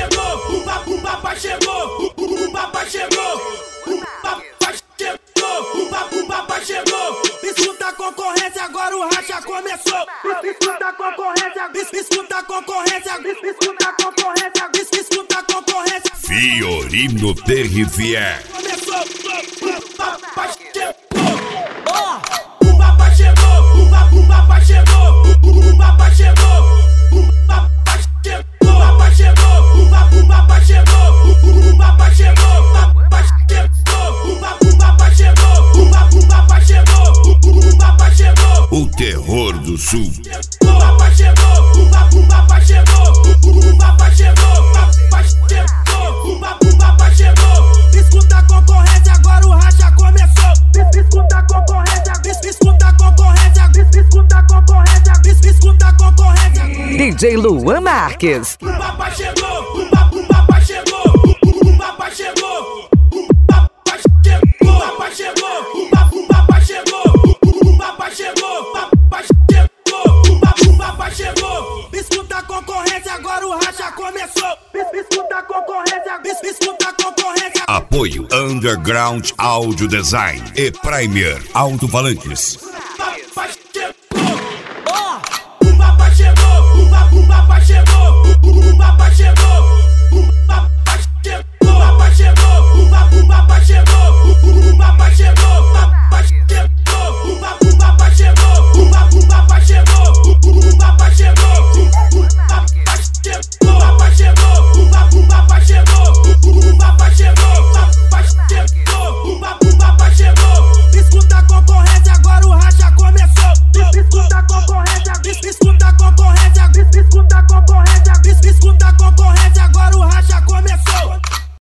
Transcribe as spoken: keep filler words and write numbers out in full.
chegou, o papai, o papai chegou, o, o papai chegou, o papai chegou, o papai, o papai chegou. Escuta a concorrência, agora o racha começou. Escuta a concorrência, escuta a concorrência, escuta a concorrência, escuta a concorrência. Fiorino de Rivière. Começou, o papai chegou. O papai chegou, o papai, o papai chegou, o papai chegou, o papai chegou, o papai chegou, o papai, o papai chegou, o papai chegou, o papai chegou, o papai, o papai chegou, o papai, o papai chegou, o papai chegou. O terror do sul. O papai chegou, o papai, o papai chegou, o papai chegou, o papai chegou, o papai, o papai chegou. Escuta a concorrência, agora o racha começou. Escuta a concorrência, escuta a concorrência, escuta a concorrência, escuta a concorrência. D J Luan Marques. O papai chegou, o papai, o papai chegou, o papai chegou, o papai chegou, o papai chegou, o papai, o papai chegou, o papai chegou, o papai chegou, o papai, o papai chegou. Escuta a concorrência, agora o racha começou. Escuta a concorrência, escuta a concorrência. Apoio Underground Audio Design e Primer Alto-Falantes.